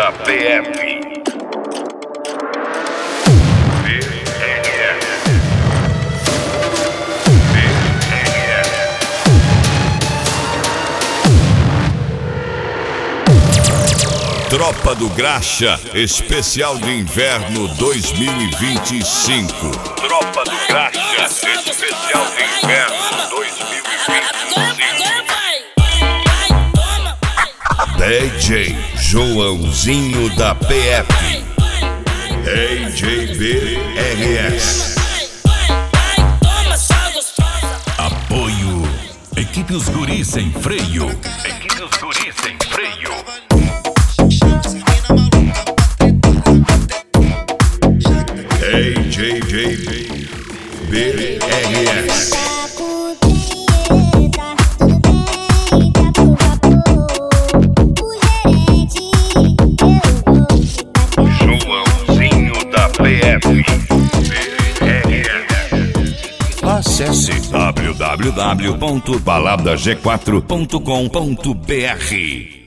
da PF. Tropa do Graxa, especial de inverno 2025. Tropa do Graxa, especial de inverno 2025. DJ Joãozinho da PF. DJBRS. Apoio. Equipe Os Guris Sem Freio. Equipe Os Guris Sem Freio. DJBRS. Joãozinho da PF. Acesse www.baladag4.com.br.